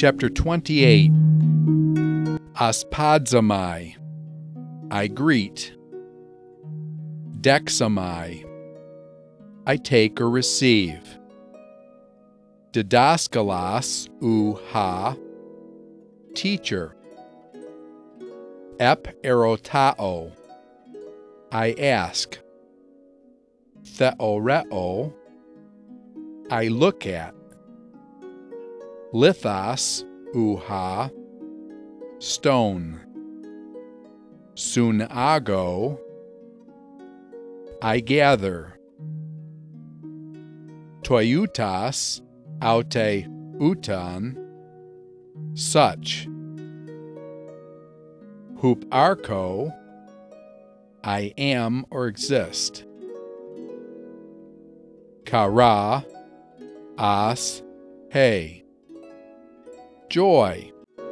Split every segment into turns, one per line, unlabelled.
Chapter 28. Aspadzamai, I greet. Dexamai, I take or receive. Didaskalos, ha, teacher. Ep erotao, I ask. Theoreo, I look at. Lithos, ha, stone. Sunago, I gather. Toiutas, aute utan, such. Huparcho, I am or exist. Kara, as, hey. Joy.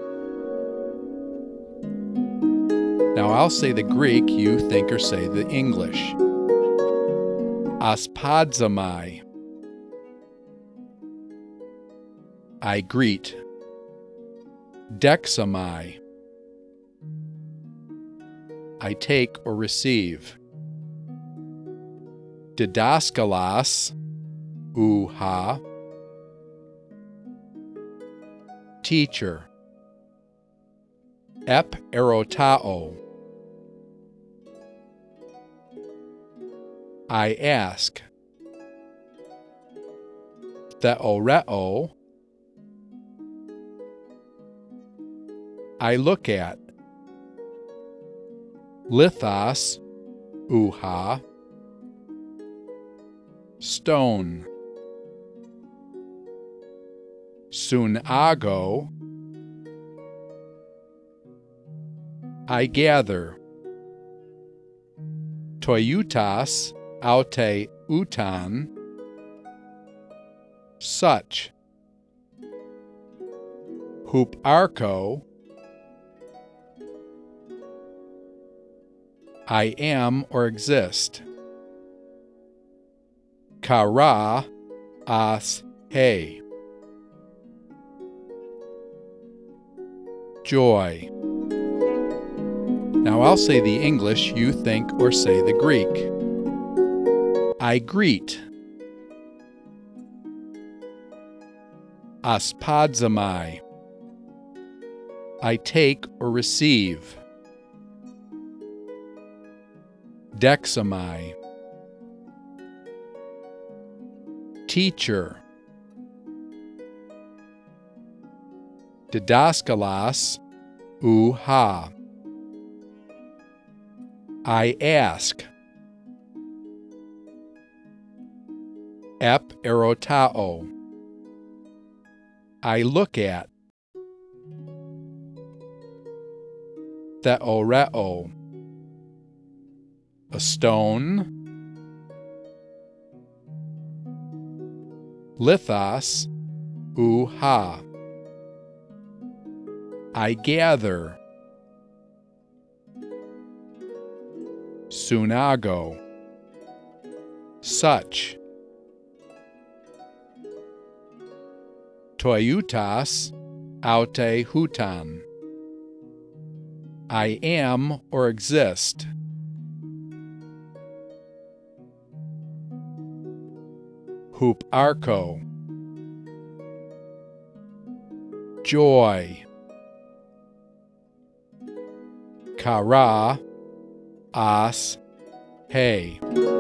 Now I'll say the Greek, you think or say the English. Aspadzamai, I greet. Dexamai, I take or receive. Didaskalos, ha, teacher. Ep erotao, I ask. Theoreo, I look at. Lithos, ha, stone. Sunago, I gather. Toiutas, aute utan, such. Huparcho, I am or exist. Kara, as, hey. Joy. Now I'll say the English, you think or say the Greek. I greet. Aspadzamai, I take or receive. Dexamai, teacher. Didaskalos, ha, I ask. Ep erotao, I look at. Theoreo, a stone. Lithos, ha, I gather. Sunago, such. Toiutas, aute hutan, I am or exist. Huparcho, joy. Kara, as, hey.